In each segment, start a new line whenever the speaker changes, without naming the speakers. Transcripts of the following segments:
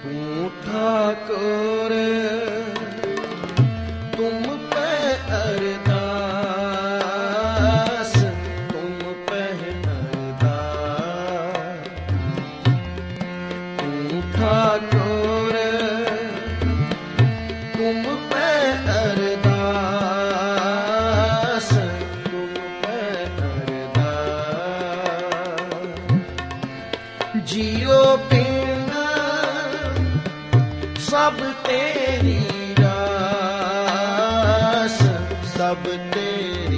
तू ठाकुर तुम पे अरदास, तुम पे अरदास। तू ठाकुर तुम पे अरदास, तुम पे अरदास। जियो पिंड सब तेरी रास, सब तेरी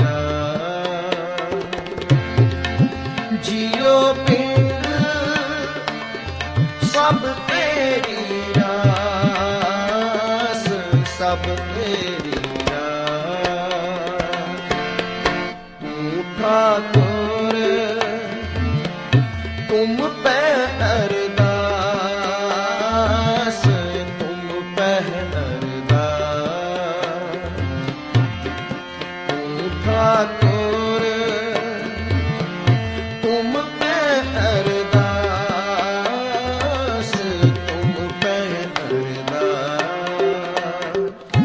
रास। जियो पिंड सब तेरी रास, सब तेरी रास। तू ठाकुर तुम पे अरदास, तुम पे अरदास। तू ठाकुर तुम पे अरदास, तुम पे अरदास।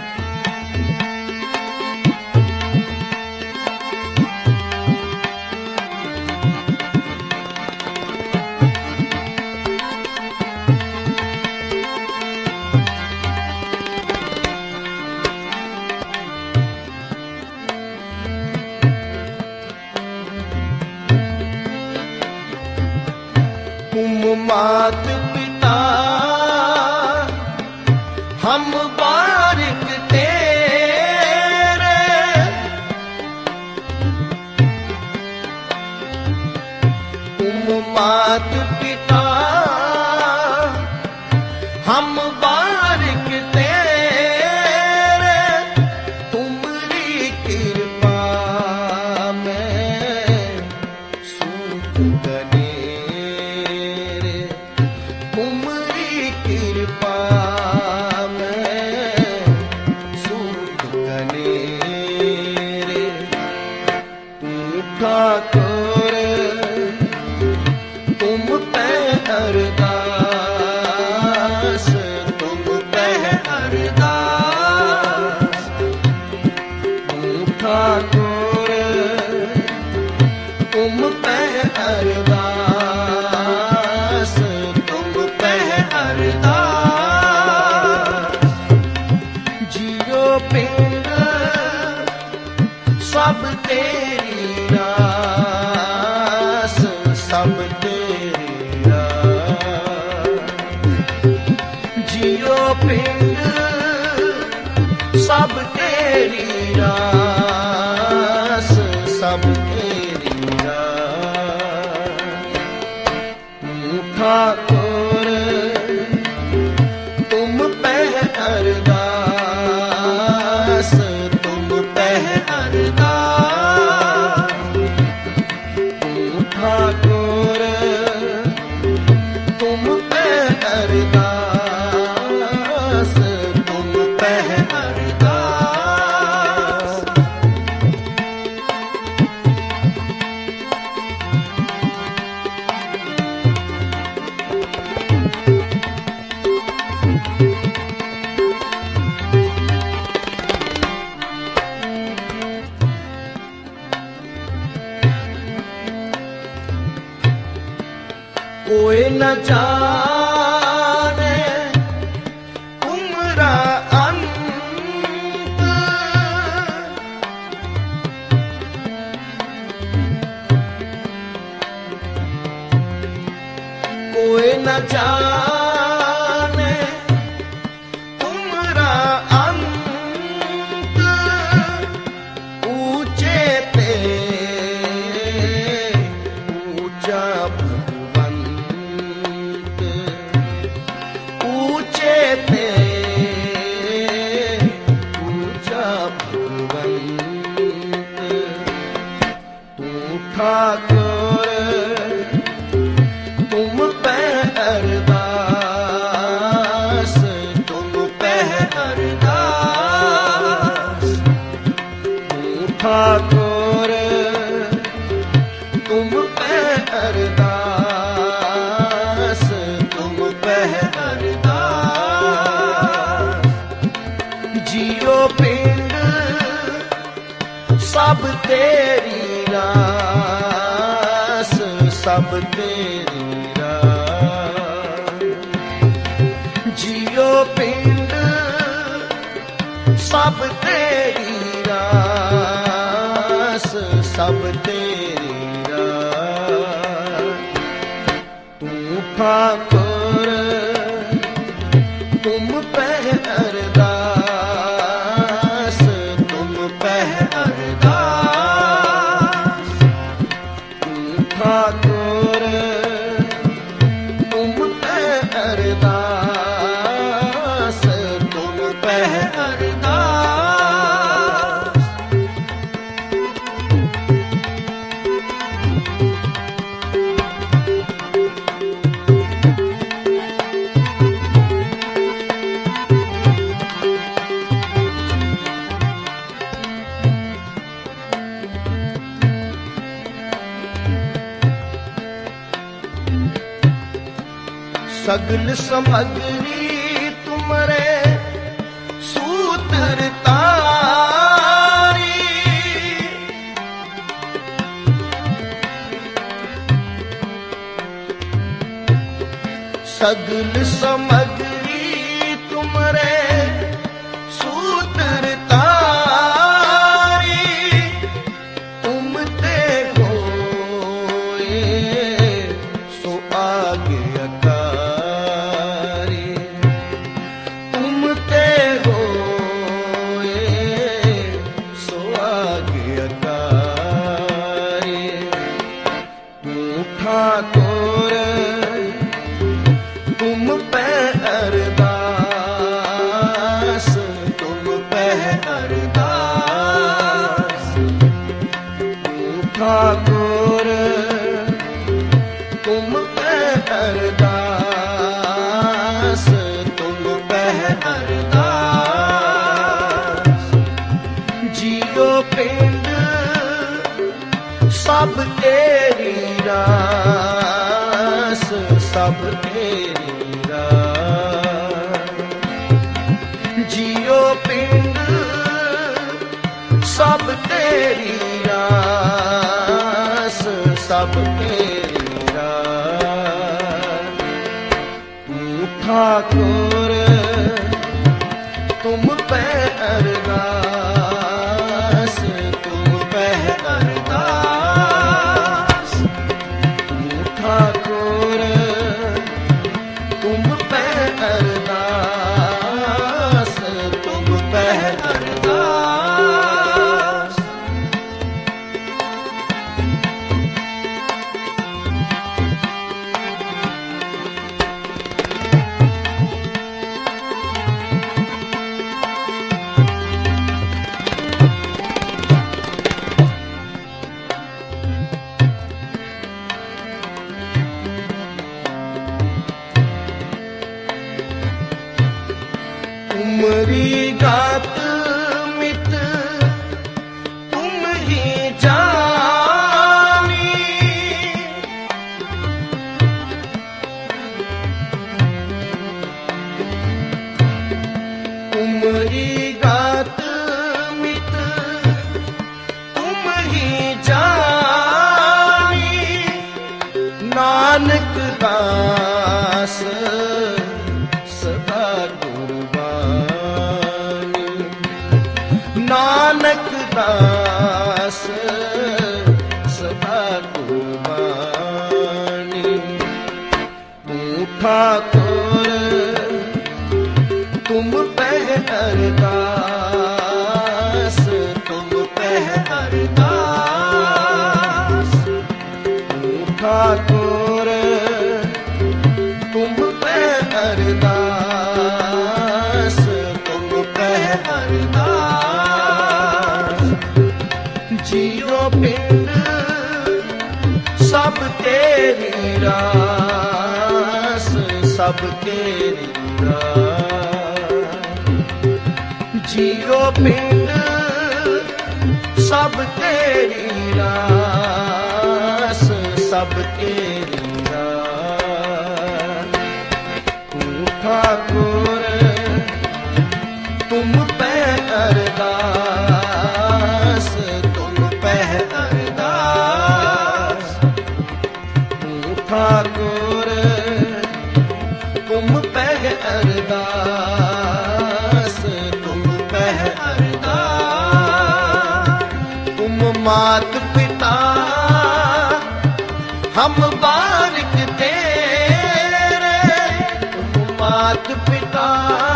तुम मात पिता हम बारिक तेरे, तुम मात पिता हम बारिक तेरे। तुम्हारी कृपा में सुख गनेरे, तुम्हारी कृपा में सुख गनेरे। तू ठाकुर तुम पे अरदास, तुम पे अरदास। तू ठाकुर तुम पे अरदास, तुम पे अरदास। जियो पिंड सब तेरी रास, सब तेरी रास। जियो पिंड सब तेरी रास, सब तेरी रास। तू ठाकुर तुम पे अरदास, तुम पे अरदास। तू ठाकुर तुम पे अरदास, तुम पे अरदास। कोई न जाने तुम्हारा अंत, कोई न जाने तुम्हारा अंत। ऊंचे पे ऊंचा भगवंत, ऊंचे पे ऊंचा भगवंत। तू ठाकुर तुम पे अरदास, तेरी रास, सब तेरी रास। जियो पिंड सब तेरी रास, सब तेरी रास। तू ठाकुर तुम पे अरदास, तुम पे अरदास। तू ठाकुर तुम पे अरदास, तुम पे अरदास। सगल समग्री तुमरे सूत्र तारी, सगल समग्री तुमरे सूत्र तारी। तुम ते होए सो आगे ठाकुर तुम पे अरदास, तुम पे अरदास। ठाकुर तुम पे अरदास, तुम पे अरदास। जियो पिंड सब तेरी रास, सब तेरी रास। जियो पिंड सब तेरी रास, सब तेरी रास। तू ठाकुर तुम पे अरदास, तुम पे अरदास। ठाकुर तुम पे अरदास, तुम पे अरदास। तुमरी गात मित तुम ही जानी, तुमरी गात मित तुम ही जानी। नानक दास सदा नानक दास सदा कुर्बानी। तू ठाकुर तुम पे अरदास, तुम पे अरदास। तू ठाकुर तुम पे अरदास, तुम पे अरदास। जियो पिंड सब तेरी रास, सब तेरी रास। जियो पिंड सब तेरी रास, सब तेरी रास। तू ठाकुर तुम पे अरदास, तुम पे ठाकुर तुम पह अरदास, तुम पह अरदास। तुम मात पिता हम बारिक तेरे, तुम मात पिता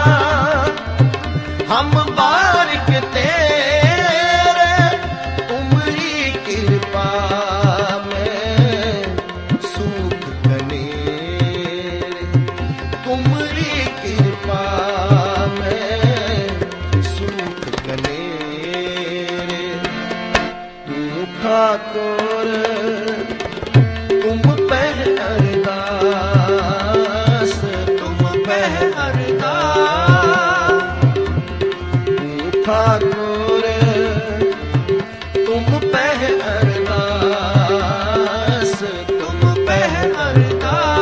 हम बारिक तेरे। तुम्हारी कृपा में सुख कनेरे, तुम्हारी कृपा में सुख कनेरे। तुम ठाकुर तुम पह अरदास, तुम पह अरदास। ठाकुर तुम पह अरदास, तुम पह अरदास।